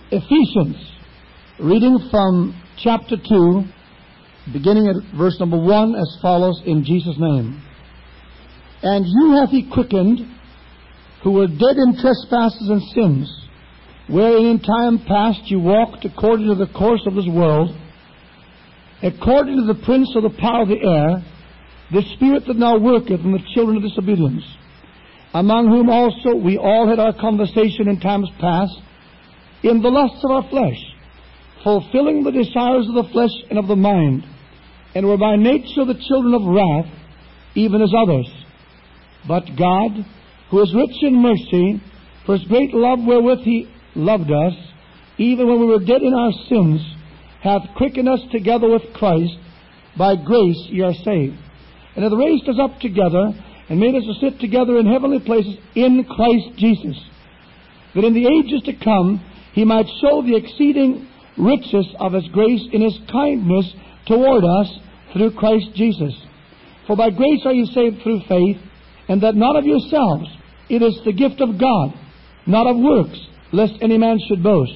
Ephesians, reading from chapter 2, beginning at verse number 1, as follows, in Jesus' name. And you hath He quickened, who were dead in trespasses and sins, wherein in time past you walked according to the course of this world, according to the prince of the power of the air, the spirit that now worketh in the children of disobedience, among whom also we all had our conversation in times past, in the lusts of our flesh, fulfilling the desires of the flesh and of the mind, and were by nature the children of wrath, even as others. But God, who is rich in mercy, for His great love wherewith He loved us, even when we were dead in our sins, hath quickened us together with Christ. By grace ye are saved, and hath raised us up together, and made us to sit together in heavenly places in Christ Jesus, that in the ages to come He might show the exceeding riches of His grace in His kindness toward us through Christ Jesus. For by grace are ye saved through faith, and that not of yourselves. It is the gift of God, not of works, lest any man should boast.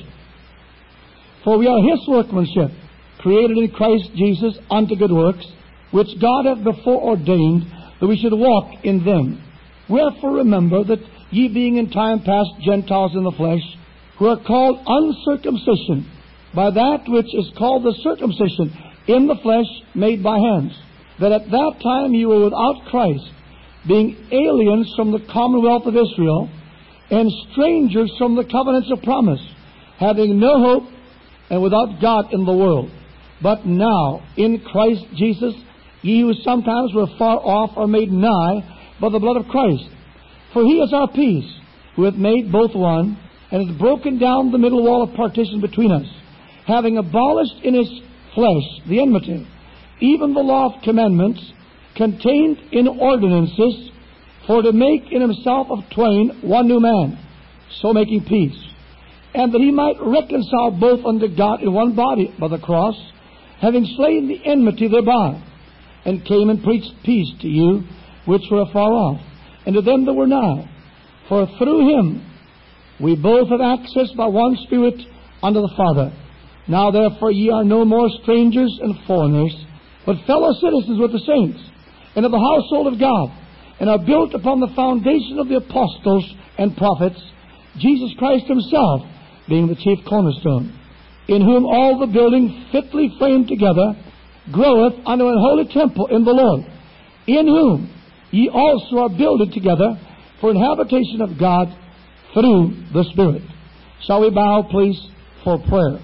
For we are His workmanship, created in Christ Jesus unto good works, which God hath before ordained that we should walk in them. Wherefore remember that ye being in time past Gentiles in the flesh, who are called uncircumcision, by that which is called the circumcision in the flesh made by hands, that at that time you were without Christ, being aliens from the commonwealth of Israel, and strangers from the covenants of promise, having no hope, and without God in the world. But now, in Christ Jesus, ye who sometimes were far off are made nigh by the blood of Christ. For He is our peace, who hath made both one, and hath broken down the middle wall of partition between us, having abolished in His flesh the enmity, even the law of commandments, contained in ordinances, for to make in Himself of twain one new man, so making peace, and that He might reconcile both unto God in one body by the cross, having slain the enmity thereby, and came and preached peace to you which were afar off, and to them that were nigh. For through Him we both have access by one Spirit unto the Father. Now therefore ye are no more strangers and foreigners, but fellow citizens with the saints, and of the household of God, and are built upon the foundation of the apostles and prophets, Jesus Christ Himself being the chief cornerstone, in whom all the building fitly framed together groweth unto an holy temple in the Lord, in whom ye also are builded together for an habitation of God through the Spirit. Shall we bow, please, for prayer?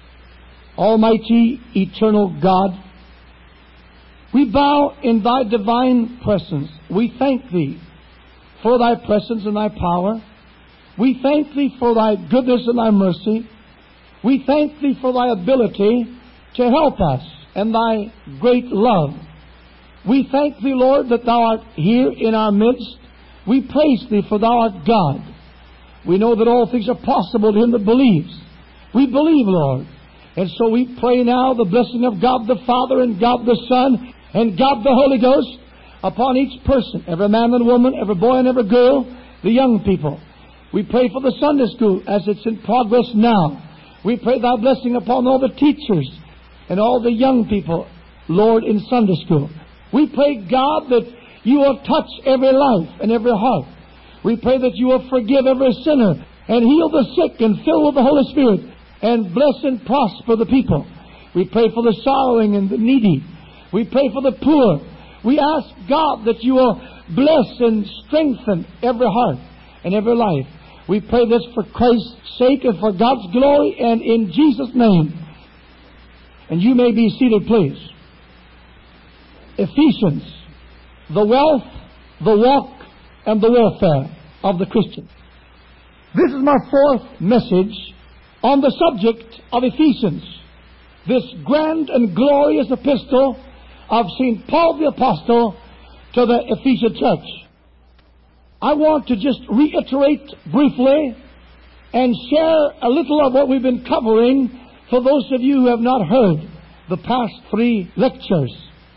Almighty, eternal God, we bow in Thy divine presence. We thank Thee for Thy presence and Thy power. We thank Thee for Thy goodness and Thy mercy. We thank Thee for Thy ability to help us and Thy great love. We thank Thee, Lord, that Thou art here in our midst. We praise Thee, for Thou art God. We know that all things are possible to him that believes. We believe, Lord. And so we pray now the blessing of God the Father and God the Son and God the Holy Ghost upon each person, every man and woman, every boy and every girl, the young people. We pray for the Sunday school as it's in progress now. We pray Thy blessing upon all the teachers and all the young people, Lord, in Sunday school. We pray, God, that You will touch every life and every heart. We pray that You will forgive every sinner and heal the sick and fill with the Holy Spirit and bless and prosper the people. We pray for the sorrowing and the needy. We pray for the poor. We ask, God, that You will bless and strengthen every heart and every life. We pray this for Christ's sake and for God's glory and in Jesus' name. And you may be seated, please. Ephesians, the wealth, the walk, and the warfare of the Christian. This is my fourth message on the subject of Ephesians, this grand and glorious epistle of St. Paul the Apostle to the Ephesian church. I want to just reiterate briefly and share a little of what we've been covering for those of you who have not heard the past 3 lectures.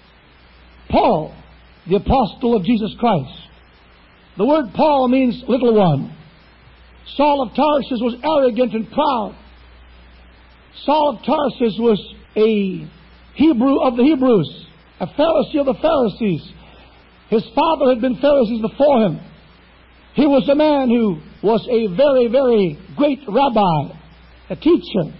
Paul, the Apostle of Jesus Christ. The word Paul means little one. Saul of Tarsus was arrogant and proud. Saul of Tarsus was a Hebrew of the Hebrews, a Pharisee of the Pharisees. His father had been Pharisees before him. He was a man who was a very, very great rabbi, a teacher,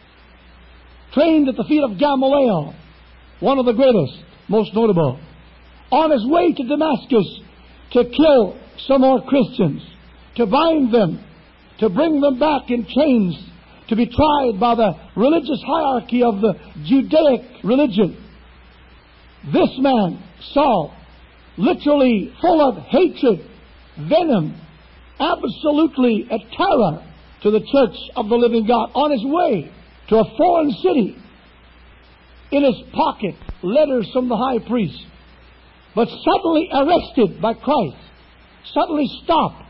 trained at the feet of Gamaliel, one of the greatest, most notable. On his way to Damascus to kill some more Christians, to bind them, to bring them back in chains, to be tried by the religious hierarchy of the Judaic religion. This man, Saul, literally full of hatred, venom, absolutely a terror to the church of the living God, on his way to a foreign city. In his pocket, letters from the high priest, but suddenly arrested by Christ, suddenly stopped.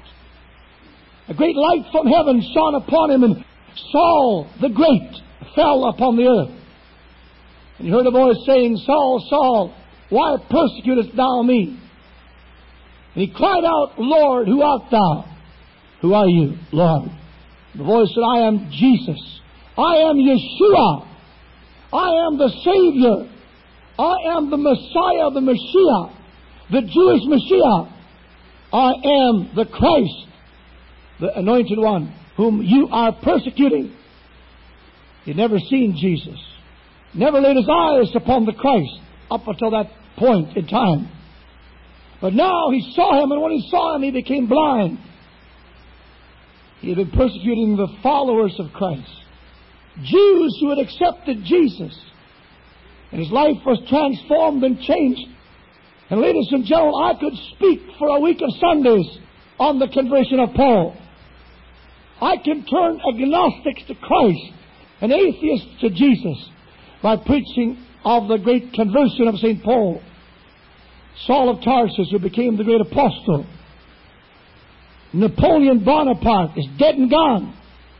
A great light from heaven shone upon him, and Saul the Great fell upon the earth. And he heard a voice saying, Saul, Saul, why persecutest thou me? And he cried out, Lord, who art thou? Who are you, Lord? The voice said, I am Jesus. I am Yeshua. I am the Savior. I am the Messiah, the Mashiach, the Jewish Mashiach. I am the Christ, the Anointed One, whom you are persecuting. He'd never seen Jesus, never laid his eyes upon the Christ up until that point in time. But now he saw him, and when he saw him, he became blind. He had been persecuting the followers of Christ, Jews who had accepted Jesus. And his life was transformed and changed. And ladies and gentlemen, I could speak for a week of Sundays on the conversion of Paul. I can turn agnostics to Christ and atheists to Jesus by preaching of the great conversion of St. Paul. Saul of Tarsus, who became the great apostle. Napoleon Bonaparte is dead and gone.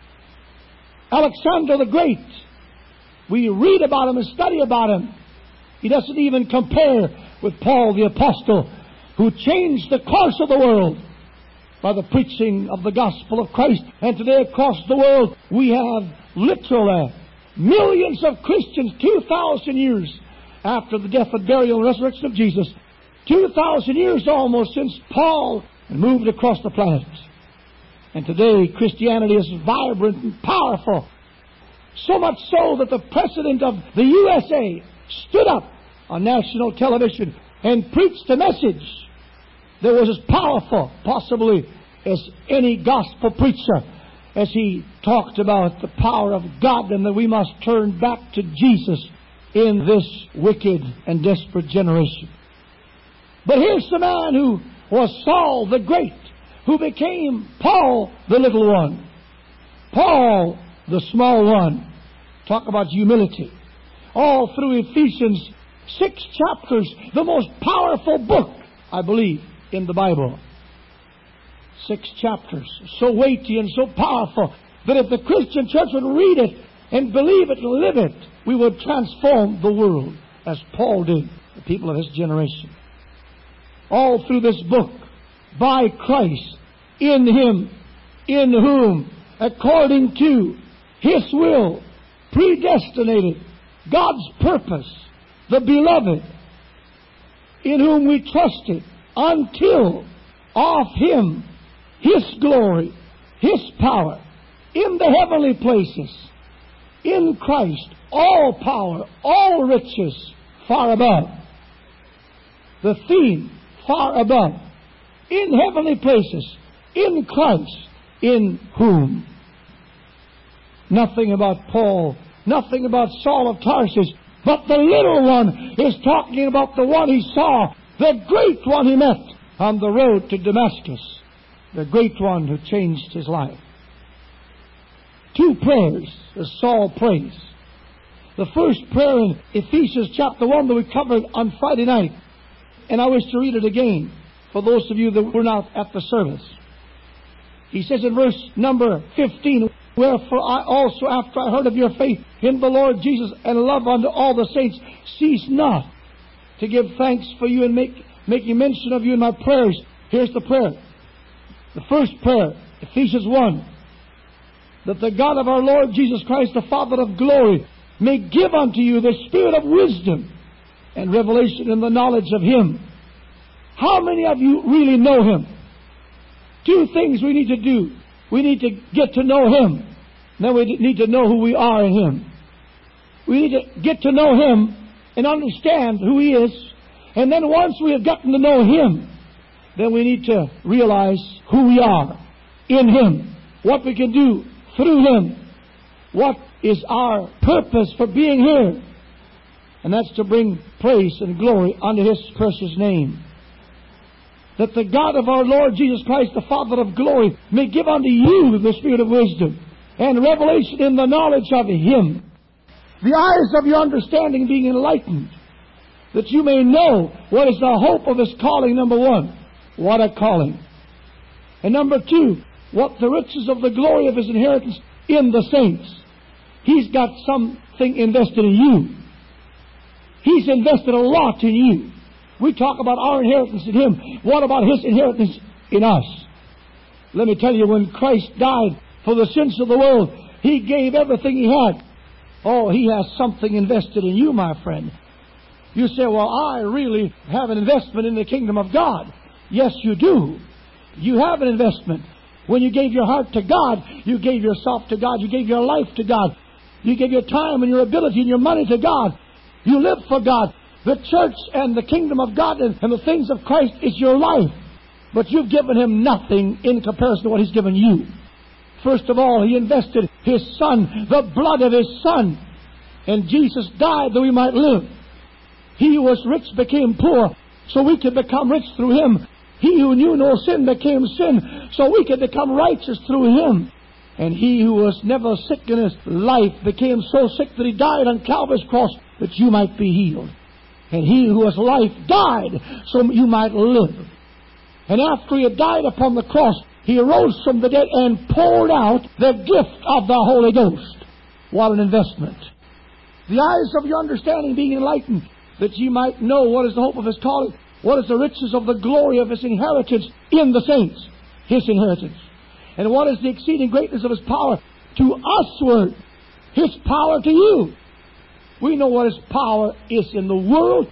Alexander the Great, we read about him and study about him. He doesn't even compare with Paul the apostle, who changed the course of the world by the preaching of the gospel of Christ. And today across the world we have literally millions of Christians 2,000 years after the death and burial and resurrection of Jesus. 2,000 years almost since Paul moved across the planet. And today Christianity is vibrant and powerful. So much so that the President of the USA stood up on national television and preached a message that was as powerful, possibly, as any gospel preacher, as he talked about the power of God and that we must turn back to Jesus in this wicked and desperate generation. But here's the man who was Saul the Great, who became Paul the Little One, Paul the Small One. Talk about humility. All through Ephesians, 6 chapters, the most powerful book, I believe, in the Bible. 6 chapters, so weighty and so powerful that if the Christian church would read it and believe it and live it, we would transform the world as Paul did the people of his generation. All through this book, by Christ, in Him, in whom, according to His will, predestinated, God's purpose, the beloved, in whom we trusted, until of Him, His glory, His power, in the heavenly places, in Christ, all power, all riches, far above. The theme, far above, in heavenly places, in Christ, in whom. Nothing about Paul, nothing about Saul of Tarsus, but the little one is talking about the one he saw, the great one he met on the road to Damascus, the great one who changed his life. 2 prayers as Saul prays. The first prayer in Ephesians chapter 1 that we covered on Friday night, and I wish to read it again for those of you that were not at the service. He says in verse number 15, wherefore I also, after I heard of your faith in the Lord Jesus and love unto all the saints, cease not to give thanks for you and making mention of you in my prayers. Here's the prayer. The first prayer, Ephesians 1. that the God of our Lord Jesus Christ, the Father of glory, may give unto you the spirit of wisdom and revelation in the knowledge of Him. How many of you really know Him? Two things we need to do. We need to get to know Him. Then we need to know who we are in Him. We need to get to know Him and understand who He is. And then once we have gotten to know Him, then we need to realize who we are in Him, what we can do through Him, what is our purpose for being here. And that's to bring praise and glory unto His precious name. That the God of our Lord Jesus Christ, the Father of glory, may give unto you the spirit of wisdom and revelation in the knowledge of Him. The eyes of your understanding being enlightened, that you may know what is the hope of His calling, number one. What a calling. And number two, what the riches of the glory of His inheritance in the saints. He's got something invested in you. He's invested a lot in you. We talk about our inheritance in Him. What about His inheritance in us? Let me tell you, when Christ died for the sins of the world, He gave everything He had. Oh, He has something invested in you, my friend. You say, well, I really have an investment in the kingdom of God. Yes, you do. You have an investment. When you gave your heart to God, you gave yourself to God. You gave your life to God. You gave your time and your ability and your money to God. You live for God. The church and the kingdom of God and the things of Christ is your life. But you've given Him nothing in comparison to what He's given you. First of all, He invested His Son, the blood of His Son. And Jesus died that we might live. He who was rich became poor, so we could become rich through Him. He who knew no sin became sin, so we could become righteous through Him. And He who was never sick in His life became so sick that He died on Calvary's cross that you might be healed. And He who was life died so you might live. And after He had died upon the cross, He arose from the dead and poured out the gift of the Holy Ghost. What an investment. The eyes of your understanding being enlightened, that ye might know what is the hope of His calling, what is the riches of the glory of His inheritance in the saints, His inheritance. And what is the exceeding greatness of His power to usward, His power to you. We know what His power is in the world.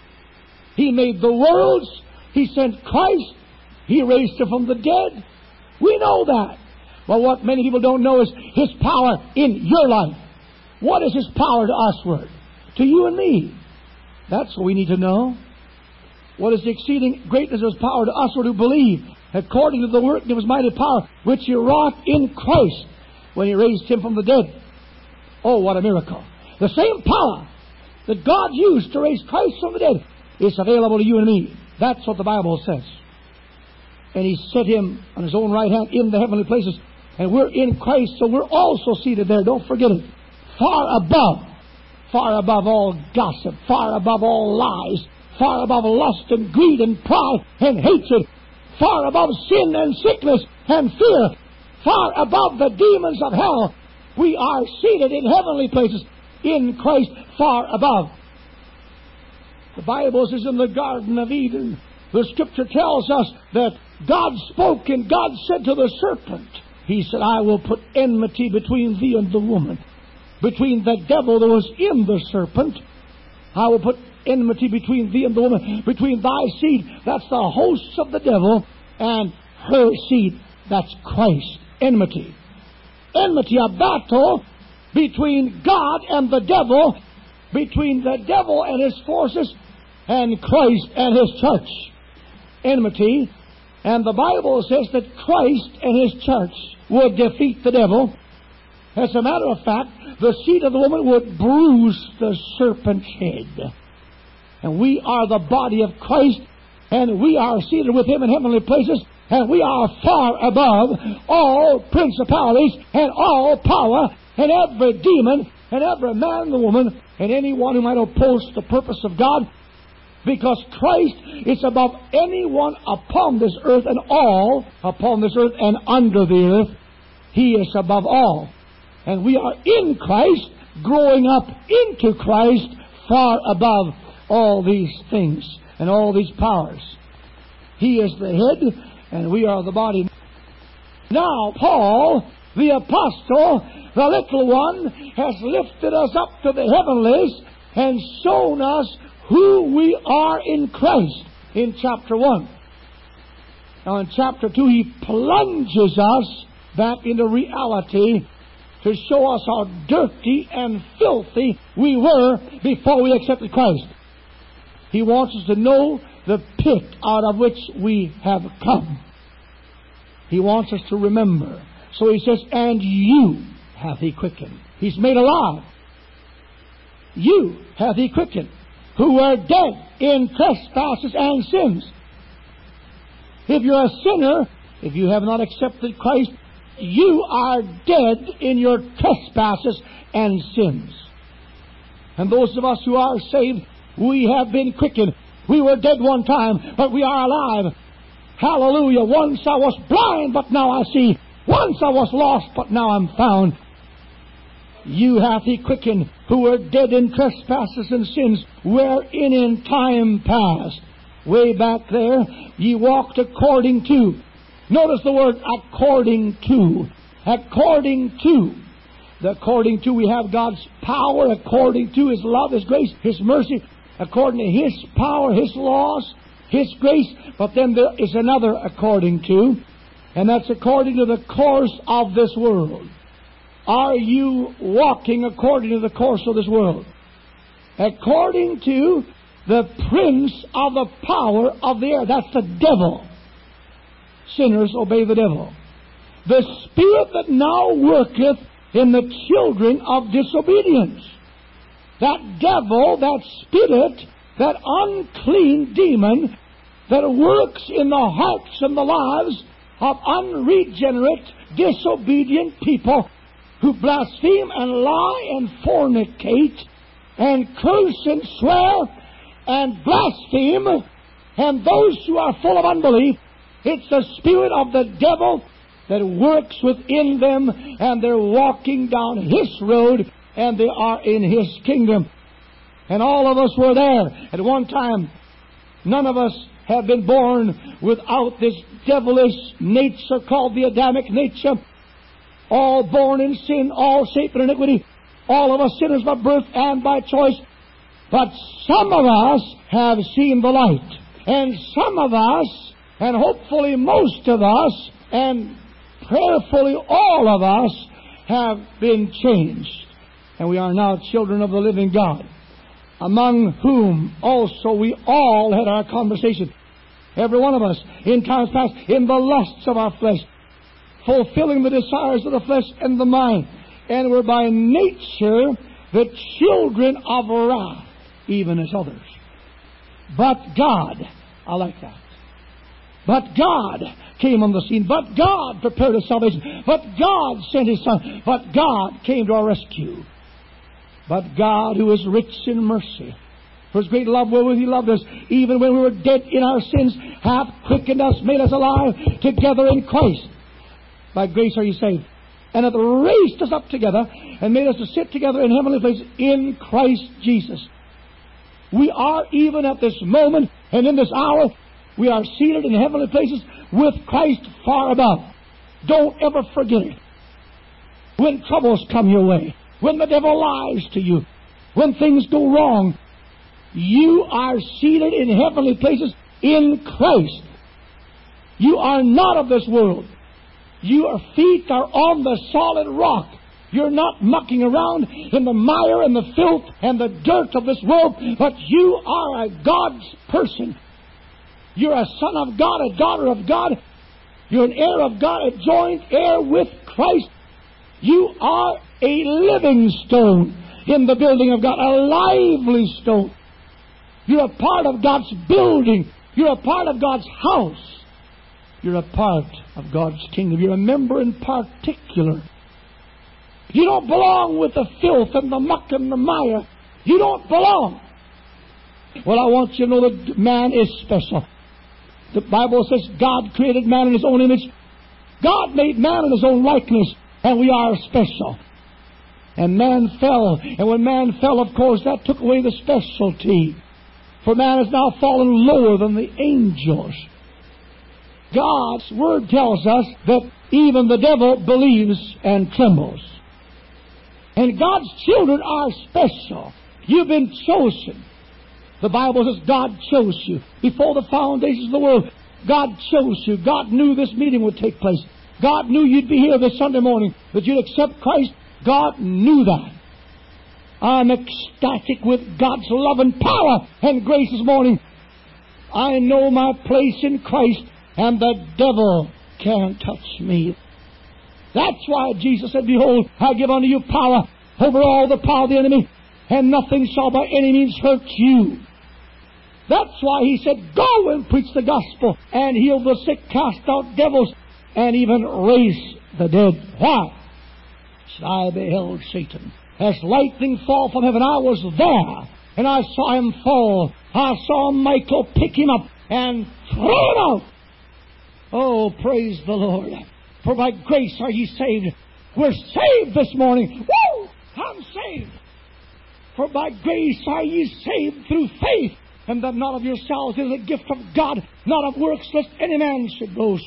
He made the worlds. He sent Christ. He raised Him from the dead. We know that. But what many people don't know is His power in your life. What is His power to usward? To you and me. That's what we need to know. What is the exceeding greatness of His power to usward who believe, according to the working of His mighty power, which He wrought in Christ when He raised Him from the dead. Oh, what a miracle. The same power that God used to raise Christ from the dead is available to you and me. That's what the Bible says. And He set Him on His own right hand in the heavenly places. And we're in Christ, so we're also seated there. Don't forget it. Far above all gossip, far above all lies, far above lust and greed and pride and hatred, far above sin and sickness and fear, far above the demons of hell. We are seated in heavenly places in Christ, far above. The Bible says in the Garden of Eden, the Scripture tells us that God spoke and God said to the serpent, He said, I will put enmity between thee and the woman, between the devil that was in the serpent. I will put enmity between thee and the woman, between thy seed, that's the hosts of the devil, and her seed, that's Christ. Enmity. Enmity, a battle between God and the devil, between the devil and his forces, and Christ and His church. Enmity. And the Bible says that Christ and His church would defeat the devil. As a matter of fact, the seed of the woman would bruise the serpent's head. And we are the body of Christ, and we are seated with Him in heavenly places, and we are far above all principalities and all power and every demon and every man and woman and anyone who might oppose the purpose of God, because Christ is above anyone upon this earth and all upon this earth and under the earth. He is above all. And we are in Christ, growing up into Christ, far above all these things and all these powers. He is the head, and we are the body. Now, Paul The apostle, the little one, has lifted us up to the heavenlies and shown us who we are in Christ in chapter 1. Now in chapter 2, he plunges us back into reality to show us how dirty and filthy we were before we accepted Christ. He wants us to know the pit out of which we have come. He wants us to remember. So he says, and you hath he quickened. He's made alive. You hath he quickened, who were dead in trespasses and sins. If you're a sinner, if you have not accepted Christ, you are dead in your trespasses and sins. And those of us who are saved, we have been quickened. We were dead one time, but we are alive. Hallelujah. Once I was blind, but now I see. Once I was lost, but now I'm found. You hath he quickened, who were dead in trespasses and sins, wherein in time past, way back there, ye walked according to. Notice the word according to. According to. The according to, we have God's power, according to His love, His grace, His mercy, according to His power, His laws, His grace. But then there is another according to, and that's according to the course of this world. Are you walking according to the course of this world? According to the prince of the power of the air. That's the devil. Sinners obey the devil. The spirit that now worketh in the children of disobedience. That devil, that spirit, that unclean demon that works in the hearts and the lives of unregenerate, disobedient people who blaspheme and lie and fornicate and curse and swear and blaspheme, and those who are full of unbelief. It's the spirit of the devil that works within them, and they're walking down his road, and they are in his kingdom. And all of us were there at one time. None of us have been born without this devilish nature called the Adamic nature. All born in sin, all shaped in iniquity, all of us sinners by birth and by choice. But some of us have seen the light. And some of us, and hopefully most of us, and prayerfully all of us, have been changed. And we are now children of the living God, among whom also we all had our conversation. Every one of us, in times past, in the lusts of our flesh, fulfilling the desires of the flesh and the mind. And we're by nature the children of wrath, even as others. But God, I like that. But God came on the scene. But God prepared His salvation. But God sent His Son. But God came to our rescue. But God, who is rich in mercy, for His great love wherewith He loved us, even when we were dead in our sins, hath quickened us, made us alive together in Christ. By grace are you saved. And hath raised us up together and made us to sit together in heavenly places in Christ Jesus. We are, even at this moment and in this hour, we are seated in heavenly places with Christ far above. Don't ever forget it. When troubles come your way, when the devil lies to you, when things go wrong, you are seated in heavenly places in Christ. You are not of this world. Your feet are on the solid rock. You're not mucking around in the mire and the filth and the dirt of this world, but you are a God's person. You're a son of God, a daughter of God. You're an heir of God, a joint heir with Christ. You are a living stone in the building of God, a lively stone. You're a part of God's building. You're a part of God's house. You're a part of God's kingdom. You're a member in particular. You don't belong with the filth and the muck and the mire. You don't belong. Well, I want you to know that man is special. The Bible says God created man in His own image. God made man in His own likeness, and we are special. And man fell. And when man fell, of course, that took away the specialty. For man has now fallen lower than the angels. God's Word tells us that even the devil believes and trembles. And God's children are special. You've been chosen. The Bible says God chose you. Before the foundations of the world, God chose you. God knew this meeting would take place. God knew you'd be here this Sunday morning, that you'd accept Christ. God knew that. I'm ecstatic with God's love and power and grace this morning. I know my place in Christ, and the devil can't touch me. That's why Jesus said, behold, I give unto you power over all the power of the enemy, and nothing shall by any means hurt you. That's why He said, go and preach the gospel, and heal the sick, cast out devils, and even raise the dead. Why? Said, I beheld Satan as lightning fall from heaven. I was there, and I saw him fall. I saw Michael pick him up and throw him out. Oh, praise the Lord. For by grace are ye saved. We're saved this morning. Woo! I'm saved. For by grace are ye saved through faith, and that not of yourselves, is a gift of God, not of works, lest any man should boast.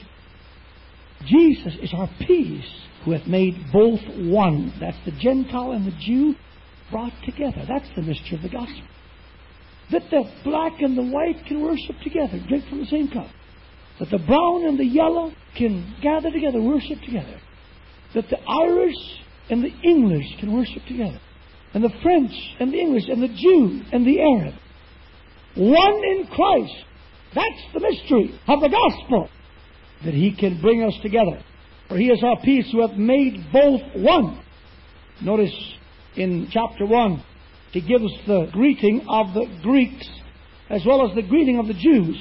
Jesus is our peace, who hath made both one. That's the Gentile and the Jew brought together. That's the mystery of the gospel. That the black and the white can worship together, drink from the same cup. That the brown and the yellow can gather together, worship together. That the Irish and the English can worship together. And the French and the English and the Jew and the Arab. One in Christ. That's the mystery of the gospel. That He can bring us together. For He is our peace, who hath made both one. Notice in chapter 1, He gives the greeting of the Greeks as well as the greeting of the Jews.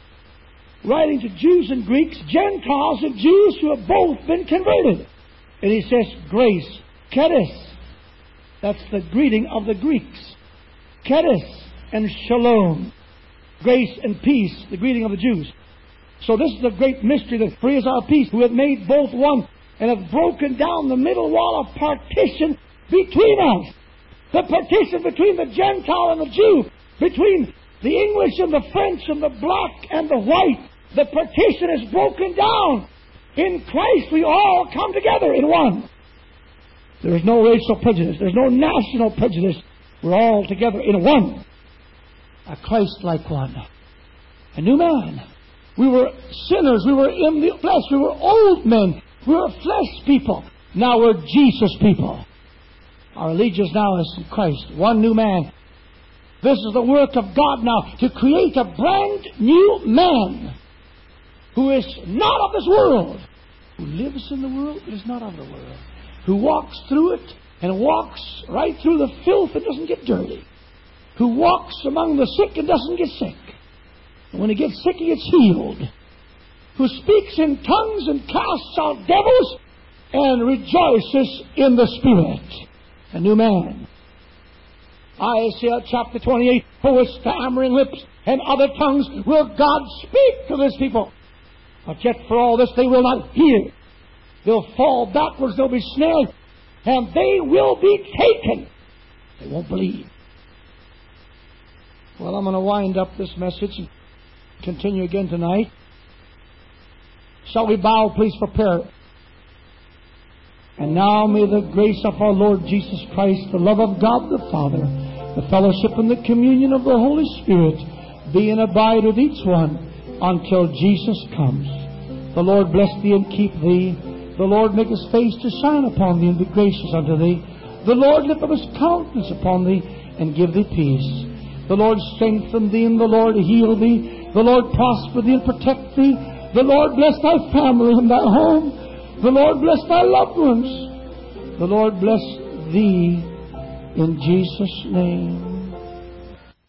Writing to Jews and Greeks, Gentiles and Jews who have both been converted. And He says, grace, charis. That's the greeting of the Greeks. Charis and shalom. Grace and peace, the greeting of the Jews. So this is the great mystery, that for He is our peace, who hath made both one, and hath broken down the middle wall of partition between us. The partition between the Gentile and the Jew, between the English and the French and the black and the white. The partition is broken down. In Christ we all come together in one. There is no racial prejudice. There's no national prejudice. We're all together in one. A Christ-like one. A new man. We were sinners. We were in the flesh. We were old men. We were flesh people. Now we're Jesus people. Our allegiance now is in Christ. One new man. This is the work of God now, to create a brand new man who is not of this world, who lives in the world but is not of the world, who walks through it and walks right through the filth and doesn't get dirty, who walks among the sick and doesn't get sick. And when he gets sick, he gets healed. Who speaks in tongues and casts out devils and rejoices in the Spirit. A new man. Isaiah chapter 28, for with stammering lips and other tongues will God speak to this people. But yet for all this they will not hear. They'll fall backwards, they'll be snared, and they will be taken. They won't believe. Well, I'm going to wind up this message and continue again tonight. Shall we bow, please, for prayer? And now may the grace of our Lord Jesus Christ, the love of God the Father, the fellowship and the communion of the Holy Spirit be and abide with each one until Jesus comes. The Lord bless thee and keep thee. The Lord make His face to shine upon thee and be gracious unto thee. The Lord lift up His countenance upon thee and give thee peace. The Lord strengthen thee and the Lord heal thee. The Lord prosper thee and protect thee. The Lord bless thy family and thy home. The Lord bless thy loved ones. The Lord bless thee in Jesus' name.